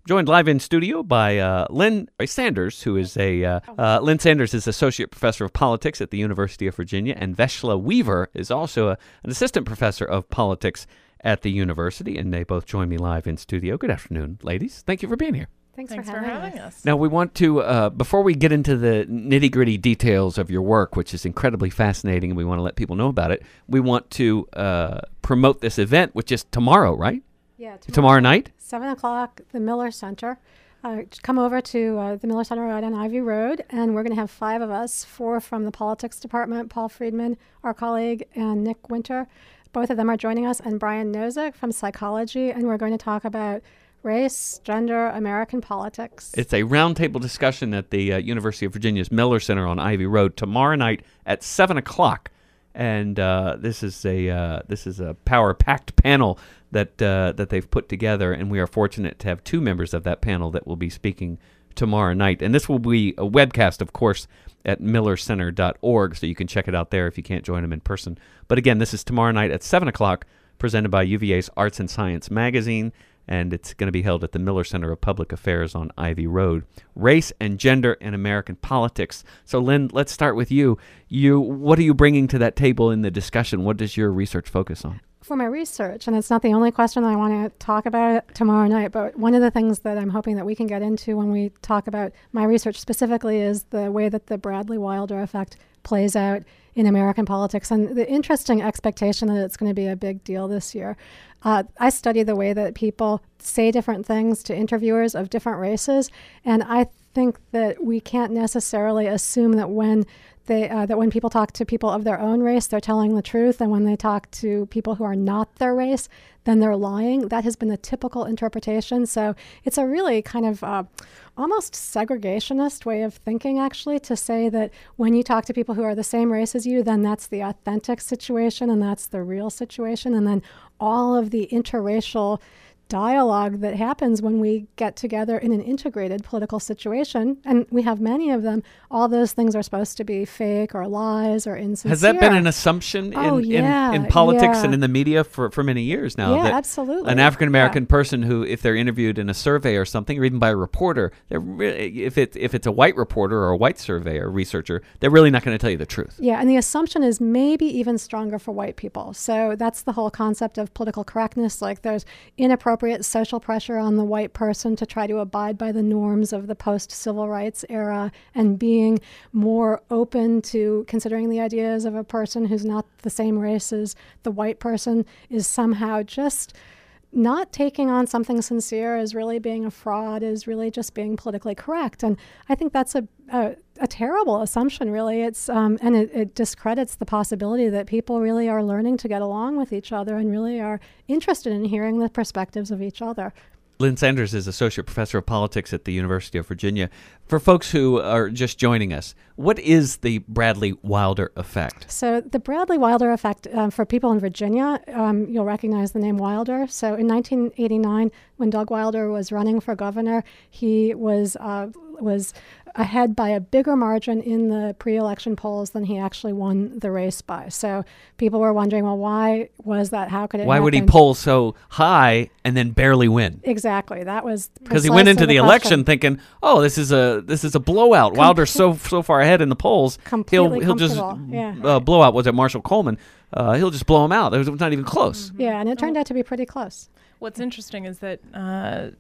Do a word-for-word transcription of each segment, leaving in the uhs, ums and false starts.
Joined live in studio by uh, Lynn Sanders, who is a uh, uh, Lynn Sanders is associate professor of politics at the University of Virginia, and Veshla Weaver is also a, an assistant professor of politics at the university, and they both join me live in studio. Good afternoon, ladies. Thank you for being here. Thanks, Thanks for, for having, having us. us. Now, we want to, uh, before we get into the nitty-gritty details of your work, which is incredibly fascinating, and we want to let people know about it, we want to uh, promote this event, which is tomorrow, right? Yeah, tomorrow, Tomorrow night? seven o'clock, the Miller Center. Uh, come over to uh, the Miller Center right on Ivy Road, and we're going to have five of us, four from the politics department, Paul Friedman, our colleague, and Nick Winter. Both of them are joining us, and Brian Nozick from psychology, and we're going to talk about race, gender, American politics. It's a roundtable discussion at the uh, University of Virginia's Miller Center on Ivy Road tomorrow night at seven o'clock. And uh, this is a uh, this is a power-packed panel that uh, that they've put together, and we are fortunate to have two members of that panel that will be speaking tomorrow night. And this will be a webcast, of course, at miller center dot org, so you can check it out there if you can't join them in person. But again, this is tomorrow night at seven o'clock, presented by U V A's Arts and Science magazine, and it's going to be held at the Miller Center of Public Affairs on Ivy Road. Race and gender in American politics. So, Lynn, let's start with you. You, what are you bringing to that table in the discussion? What does your research focus on? For my research, and it's not the only question that I want to talk about tomorrow night, but one of the things that I'm hoping that we can get into when we talk about my research specifically is the way that the Bradley Wilder effect plays out in American politics, and the interesting expectation that it's going to be a big deal this year. Uh, I study the way that people say different things to interviewers of different races, and I think that we can't necessarily assume that when They, uh, that when people talk to people of their own race, they're telling the truth, and when they talk to people who are not their race, then they're lying. That has been the typical interpretation. So it's a really kind of uh, almost segregationist way of thinking, actually, to say that when you talk to people who are the same race as you, then that's the authentic situation, and that's the real situation, and then all of the interracial dialogue that happens when we get together in an integrated political situation, and we have many of them, all those things are supposed to be fake or lies or insincere. Has that been an assumption oh, in, yeah, in, in politics yeah. and in the media for, for many years now? Yeah, that absolutely. An African-American yeah. person who, if they're interviewed in a survey or something, or even by a reporter, they're really, if, it, if it's a white reporter or a white surveyor, researcher, they're really not going to tell you the truth. Yeah, and the assumption is maybe even stronger for white people. So that's the whole concept of political correctness. Like there's inappropriate social pressure on the white person to try to abide by the norms of the post-civil rights era, and being more open to considering the ideas of a person who's not the same race as the white person is somehow just not taking on something sincere, is really being a fraud, is really just being politically correct. And I think that's a a, a terrible assumption, really. It's um, and it, it discredits the possibility that people really are learning to get along with each other and really are interested in hearing the perspectives of each other. Lynn Sanders is Associate Professor of Politics at the University of Virginia. For folks who are just joining us, what is the Bradley Wilder effect? So the Bradley Wilder effect, um, for people in Virginia, um, you'll recognize the name Wilder. So in nineteen eighty-nine, when Doug Wilder was running for governor, he was uh, was ahead by a bigger margin in the pre-election polls than he actually won the race by. So people were wondering, well, why was that? How could it Why happen? would he poll so high and then barely win? Exactly. That was Because he went into the, the election question. thinking, "Oh, this is a this is a blowout. Com- Wilder's so so far ahead in the polls. Completely he'll he'll just comfortable. Yeah. uh, blow out. Was it Marshall Coleman? Uh, he'll just blow him out. It was not even close." Yeah, and it turned out to be pretty close. What's interesting is that uh,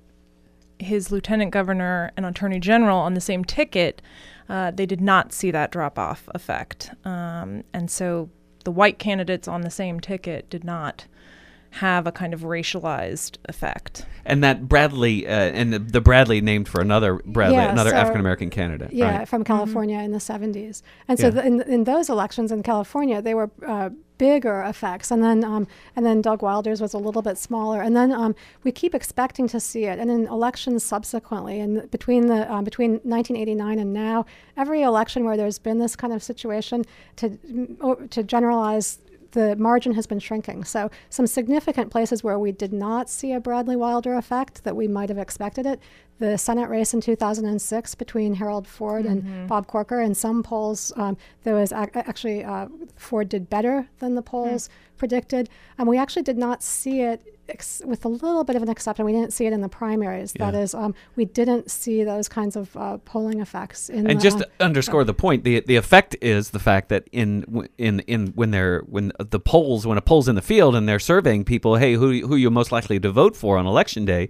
his lieutenant governor and attorney general on the same ticket, uh, they did not see that drop-off effect. Um, and so the white candidates on the same ticket did not have a kind of racialized effect. And that Bradley, uh, and the, the Bradley named for another Bradley, Yeah, another so- African American candidate. Yeah, right? from California in the seventies. And so Yeah. the, in, in those elections in California, they were uh, bigger effects. And then um, and then Doug Wilder's was a little bit smaller. And then um, we keep expecting to see it. And in elections subsequently, and between the um, between nineteen eighty-nine and now, every election where there's been this kind of situation, to to generalize, the margin has been shrinking. So some significant places where we did not see a Bradley Wilder effect that we might have expected it. The Senate race in two thousand six between Harold Ford mm-hmm. and Bob Corker. In some polls, um, there was ac- actually uh, Ford did better than the polls mm. predicted. And we actually did not see it ex- with a little bit of an exception, we didn't see it in the primaries. Yeah. That is, um, we didn't see those kinds of uh, polling effects. In And the, just to underscore the point, the the effect is the fact that in in in when they're when the polls when a poll's in the field and they're surveying people, hey, who who you're most likely to vote for on election day.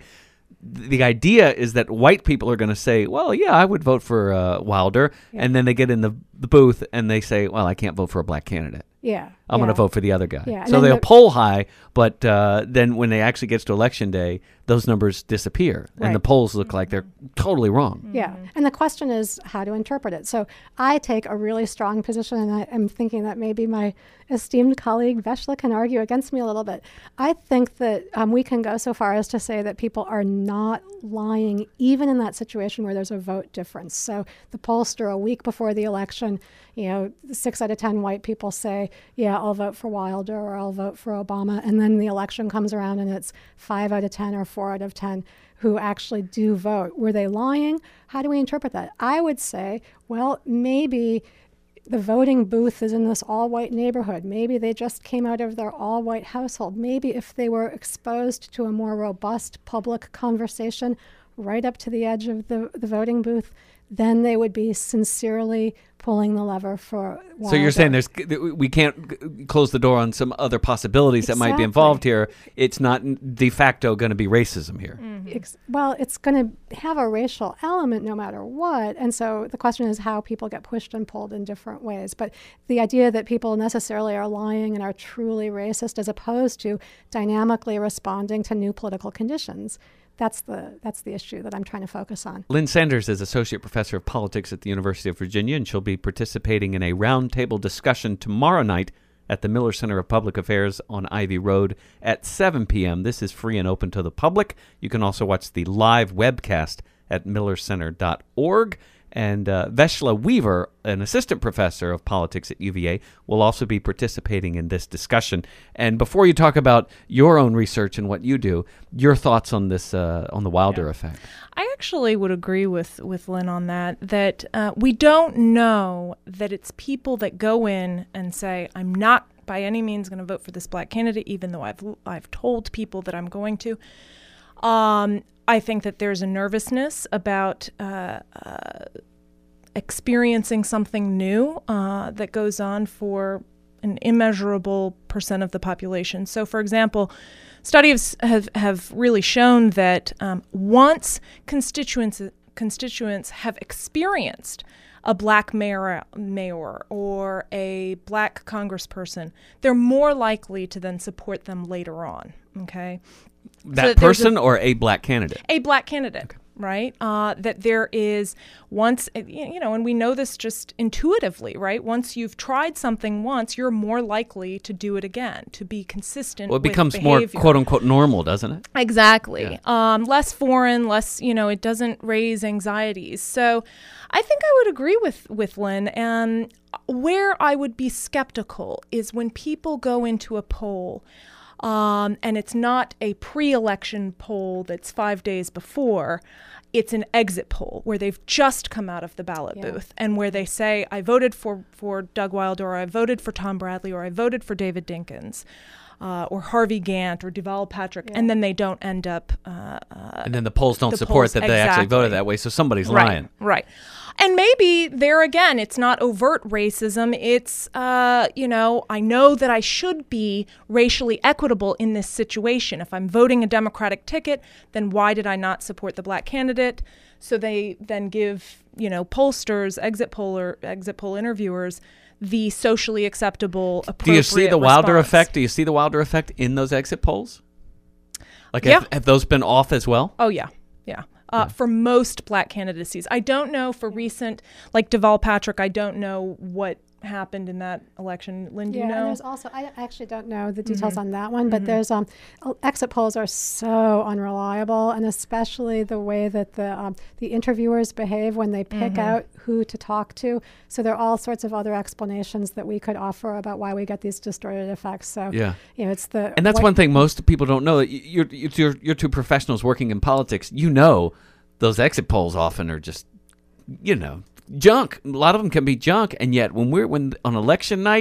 The idea is that white people are going to say, well, yeah, I would vote for uh, Wilder. Yeah. And then they get in the, the booth and they say, well, I can't vote for a black candidate. Yeah. I'm yeah. going to vote for the other guy. Yeah, and So then they'll the- poll high, but uh, then when they actually gets to election day, those numbers disappear. And the Right. polls look like they're totally wrong. Yeah. And the question is how to interpret it. So I take a really strong position, and I am thinking that maybe my esteemed colleague Veshla can argue against me a little bit. I think that um, we can go so far as to say that people are not lying, even in that situation where there's a vote difference. So the pollster a week before the election, you know, six out of ten white people say, yeah, I'll vote for Wilder or I'll vote for Obama. And then the election comes around and it's five out of ten or four out of ten who actually do vote. Were they lying? How do we interpret that? I would say, well, maybe the voting booth is in this all-white neighborhood. Maybe they just came out of their all-white household. Maybe if they were exposed to a more robust public conversation right up to the edge of the, the voting booth, then they would be sincerely pulling the lever for Wilder. So you're saying there's we can't g- close the door on some other possibilities that might be involved Exactly. here. It's not de facto going to be racism here. Ex- well, it's going to have a racial element no matter what. And so the question is how people get pushed and pulled in different ways. But the idea that people necessarily are lying and are truly racist as opposed to dynamically responding to new political conditions, that's the that's the issue that I'm trying to focus on. Lynn Sanders is Associate Professor of Politics at the University of Virginia, and she'll be participating in a roundtable discussion tomorrow night at the Miller Center of Public Affairs on Ivy Road at seven p.m. This is free and open to the public. You can also watch the live webcast at miller center dot org. And uh, Veshla Weaver, an assistant professor of politics at U V A, will also be participating in this discussion. And before you talk about your own research and what you do, your thoughts on this, uh, on the Wilder Yeah. effect. I actually would agree with, with Lynn on that, that uh, we don't know that it's people that go in and say, I'm not by any means going to vote for this black candidate, even though I've I've told people that I'm going to. Um, I think that there's a nervousness about uh, uh, experiencing something new uh, that goes on for an immeasurable percent of the population. So, for example, studies have, have really shown that um, once constituents constituents have experienced a black mayor, mayor or a black congressperson, they're more likely to then support them later on. Okay. That So there's person a- or a black candidate? a black candidate, right? Uh, that there is once, you know, and we know this just intuitively, right? Once you've tried something once, you're more likely to do it again, to be consistent Well, it with becomes more behavior. quote unquote normal, doesn't it? Exactly. Yeah. Um, less foreign, less, you know, it doesn't raise anxieties. So I think I would agree with, with Lynn. And where I would be skeptical is when people go into a poll um, and it's not a pre-election poll that's five days before. It's an exit poll where they've just come out of the ballot Yeah. booth and where they say, I voted for, for Doug Wilder, or I voted for Tom Bradley, or I voted for David Dinkins. Uh, or Harvey Gantt or Deval Patrick, Yeah. and then they don't end up. Uh, uh, And then the polls don't the support polls- that they actually voted exactly. that way, so somebody's right, lying. right. And maybe there again, it's not overt racism. It's, uh, you know, I know that I should be racially equitable in this situation. If I'm voting a Democratic ticket, then why did I not support the black candidate? So they then give, you know, pollsters, exit poller, exit poll interviewers, the socially acceptable, appropriate Do you see the Wilder response. effect? Do you see the Wilder effect in those exit polls? Like, Yeah. have, have those been off as well? Oh, yeah. Yeah. Uh, for most black candidacies. I don't know for recent, like Deval Patrick, I don't know what happened in that election. Lynn, do Yeah, you and know? there's also, I actually don't know the details Mhm. on that one, but Mhm. there's, um, el- exit polls are so unreliable, and especially the way that the, um, the interviewers behave when they pick Mhm. out who to talk to. So there are all sorts of other explanations that we could offer about why we get these distorted effects. So, Yeah. you know, it's the. And that's what- one thing most people don't know. That y- you're, you're, you're two professionals working in politics. You know those exit polls often are just, you know, junk. A lot of them can be junk. And yet when we're when on election night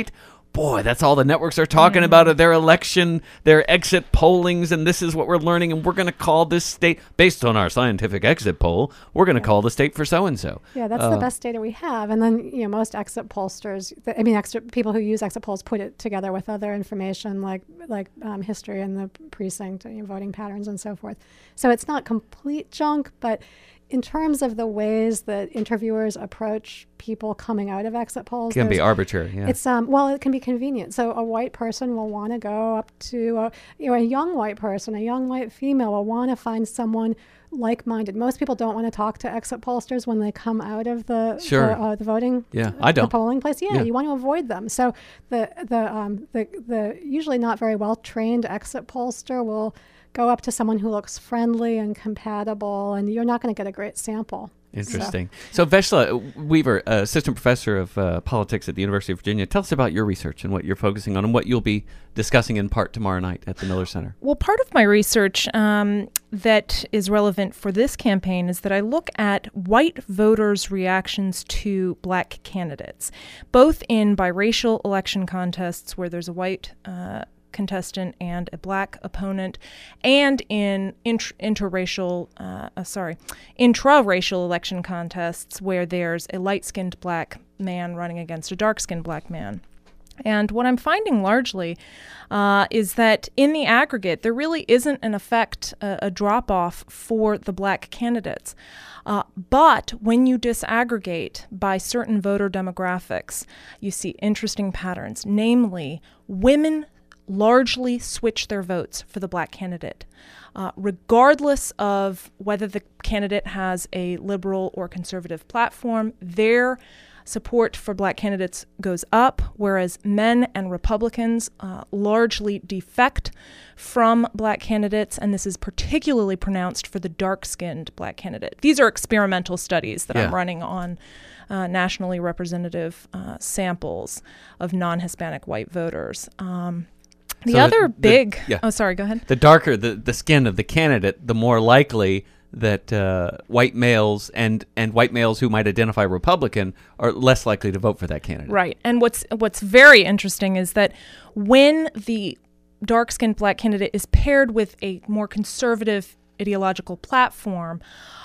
boy, that's all the networks are talking mm. about, their election, their exit pollings, and this is what we're learning, and we're going to call this state, based on our scientific exit poll, we're going to yeah. call the state for so-and-so. Yeah, that's uh, the best data we have. And then, you know, most exit pollsters, I mean, extra, people who use exit polls put it together with other information like like um, history in the precinct, you know, voting patterns and so forth. So it's not complete junk, but in terms of the ways that interviewers approach people coming out of exit polls, it can be arbitrary. Yeah. It's um well, it can be convenient. So a white person will want to go up to a, you know, a young white person, a young white female will want to find someone like-minded. Most people don't want to talk to exit pollsters when they come out of the sure. the, uh, the voting. Yeah, I don't. The polling place. Yeah, yeah, you want to avoid them. So the the um the the usually not very well trained exit pollster will go up to someone who looks friendly and compatible, and you're not going to get a great sample. Interesting. So, so Veshla Weaver, uh, assistant professor of uh, politics at the University of Virginia, tell us about your research and what you're focusing on and what you'll be discussing in part tomorrow night at the Miller Center. Well, part of my research um, that is relevant for this campaign is that I look at white voters' reactions to black candidates, both in biracial election contests where there's a white uh, contestant and a black opponent, and in int- interracial, uh, uh, sorry, intra-racial election contests where there's a light-skinned black man running against a dark-skinned black man. And what I'm finding largely uh, is that in the aggregate, there really isn't an effect, uh, a drop-off for the black candidates. Uh, but when you disaggregate by certain voter demographics, you see interesting patterns, namely women largely switch their votes for the black candidate, uh, regardless of whether the candidate has a liberal or conservative platform. Their support for black candidates goes up, whereas men and Republicans uh, largely defect from black candidates, and this is particularly pronounced for the dark-skinned black candidate. These are experimental studies that yeah. I'm running on uh, nationally representative uh, samples of non-Hispanic white voters. Um, The so other the, big, the, yeah. oh, sorry, go ahead. The darker the, the skin of the candidate, the more likely that uh, white males and, and white males who might identify Republican are less likely to vote for that candidate. Right. And what's what's very interesting is that when the dark-skinned black candidate is paired with a more conservative ideological platform,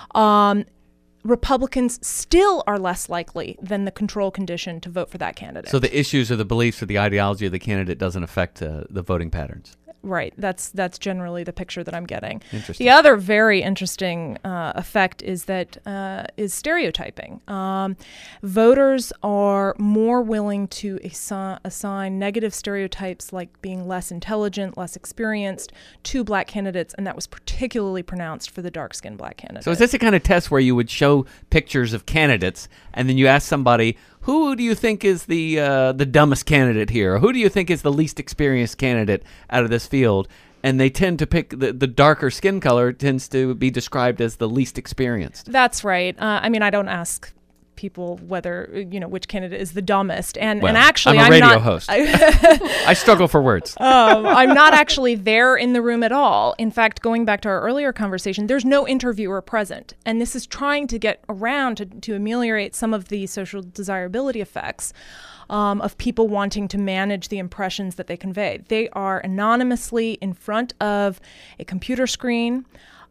um, Republicans still are less likely than the control condition to vote for that candidate. So the issues or the beliefs or the ideology of the candidate doesn't affect uh, the voting patterns. Right. That's that's generally the picture that I'm getting. Interesting. The other very interesting uh, effect is that uh, is stereotyping. Um, voters are more willing to assi- assign negative stereotypes like being less intelligent, less experienced to black candidates, and that was particularly pronounced for the dark-skinned black candidate. So is this a kind of test where you would show pictures of candidates and then you ask somebody, who do you think is the uh, the dumbest candidate here? Or who do you think is the least experienced candidate out of this field? And they tend to pick the, the darker skin color tends to be described as the least experienced. That's right. Uh, I mean, I don't ask people whether, you know, which candidate is the dumbest. And, well, and actually, I'm a I'm radio not, host. I, I struggle for words. Um, I'm not actually there in the room at all. In fact, going back to our earlier conversation, there's no interviewer present. And this is trying to get around to, to ameliorate some of the social desirability effects um, of people wanting to manage the impressions that they convey. They are anonymously in front of a computer screen,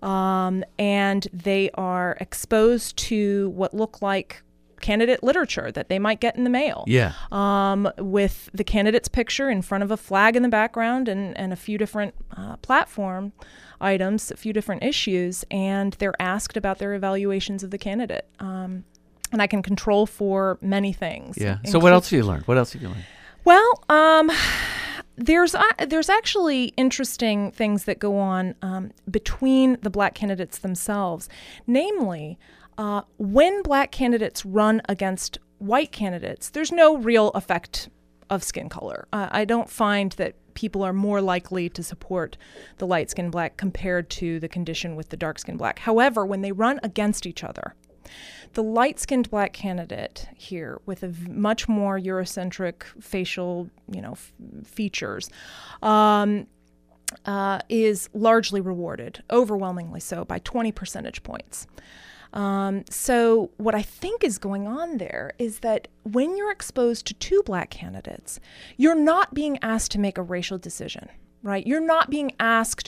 um, and they are exposed to what look like candidate literature that they might get in the mail. Yeah. Um, with the candidate's picture in front of a flag in the background and, and a few different uh, platform items, a few different issues, and they're asked about their evaluations of the candidate. Um, and I can control for many things. Yeah. So what else have you learned? What else have you learned? Well, um, there's uh, there's actually interesting things that go on um, between the black candidates themselves, namely, Uh, when black candidates run against white candidates, there's no real effect of skin color. Uh, I don't find that people are more likely to support the light-skinned black compared to the condition with the dark-skinned black. However, when they run against each other, the light-skinned black candidate here with a v- much more Eurocentric facial, you know, f- features, um, uh, is largely rewarded, overwhelmingly so, by twenty percentage points. Um, so what I think is going on there is that when you're exposed to two black candidates, you're not being asked to make a racial decision, right? You're not being asked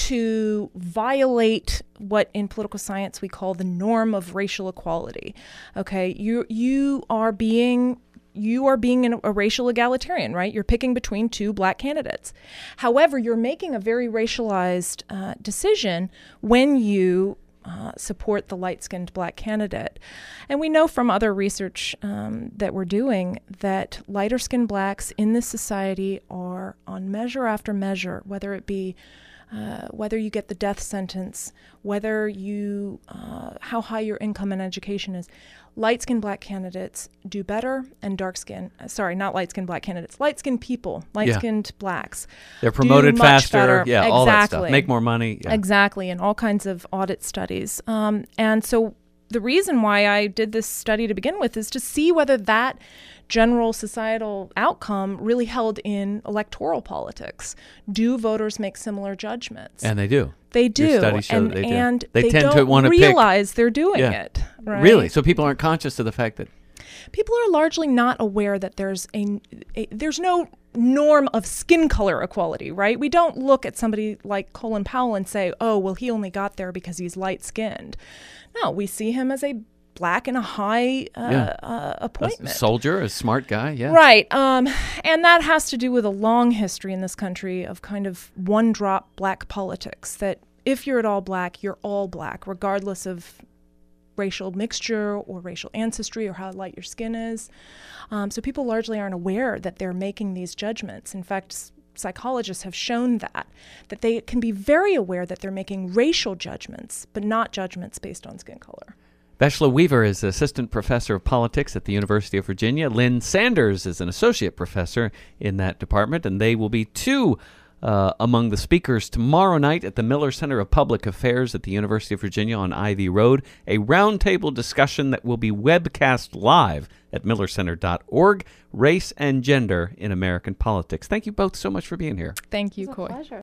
to violate what in political science we call the norm of racial equality. Okay, you you are being you are being an, a racial egalitarian, right? You're picking between two black candidates. However, you're making a very racialized uh, decision when you Uh, support the light-skinned black candidate. And we know from other research um, that we're doing that lighter-skinned blacks in this society are on measure after measure, whether it be uh, whether you get the death sentence, whether you, uh, how high your income and education is, light-skinned black candidates do better, and dark-skinned, uh, sorry, not light-skinned black candidates, light-skinned people, light-skinned yeah. blacks. They're promoted do much faster, better. yeah, exactly. all that stuff. Make more money. Yeah. Exactly, and all kinds of audit studies. Um, and so the reason why I did this study to begin with is to see whether that general societal outcome really held in electoral politics. Do voters make similar judgments? And they do. They do. Your studies show and that they do. and They they tend don't to wanna pick- realize they're doing Yeah. it. Right? Really? So people aren't conscious of the fact that People are largely not aware that there's a, a there's no norm of skin color equality, right? We don't look at somebody like Colin Powell and say, oh, well, he only got there because he's light-skinned. No, we see him as a black in a high uh, Yeah. uh, a appointment. soldier, a smart guy, yeah. Right. Um, and that has to do with a long history in this country of kind of one-drop black politics, that if you're at all black, you're all black, regardless of racial mixture or racial ancestry or how light your skin is. Um, so people largely aren't aware that they're making these judgments. In fact, s- psychologists have shown that, that they can be very aware that they're making racial judgments, but not judgments based on skin color. Veshla Weaver is assistant professor of politics at the University of Virginia. Lynn Sanders is an associate professor in that department, and they will be two uh, among the speakers tomorrow night at the Miller Center of Public Affairs at the University of Virginia on Ivy Road, a roundtable discussion that will be webcast live at miller center dot org, Race and Gender in American Politics. Thank you both so much for being here. Thank you, It's a Coy. pleasure.